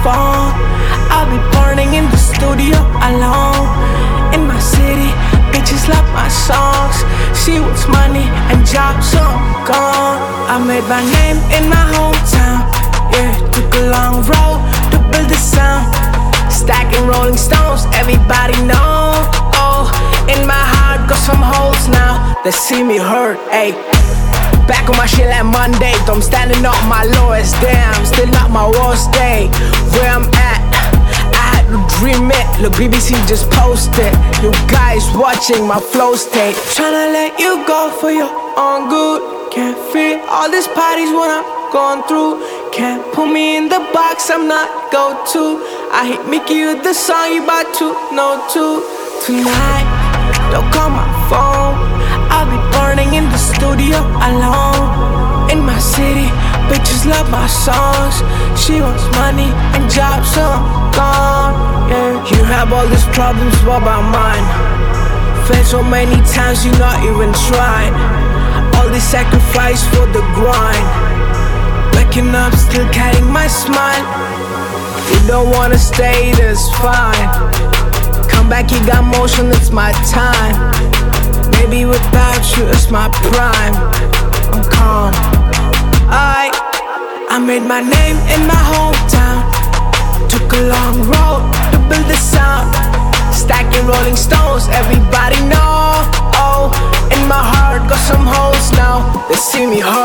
phone. I'll be burning in the studio alone. In my city, bitches love my songs. She wants money and jobs, so I'm gone. I made my name in my hometown. Yeah, took a long road to build the sound. Stacking Rolling Stones, everybody know. Oh, in my heart got some holes now. They see me hurt, ayy. Back on my shit like Monday, though I'm standing up my lowest. Damn, still not my worst day. Where I'm at, I had to dream it. Look, BBC just posted. You guys watching my flow state. Tryna let you go for your own good. Can't fit all these parties when I'm going through. Can't put me in the box, I'm not go-to. I hit Mickey with the song you about to know too. Tonight, don't call my phone. I'll be burning in the studio alone. In my city, bitches love my songs. She wants money and jobs, so I'm gone. Yeah, you have all these problems, what about mine? Failed so many times, you not even trying. All this sacrifice for the grind. Waking up, still carrying my smile. You don't wanna stay, that's fine. Come back, you got motion, it's my time. Maybe without you, it's my prime. I'm calm. I made my name in my hometown. Took a long road to build the sound. Stacking Rolling Stones, everybody know. Oh, in my heart got some holes now. They see me hurt.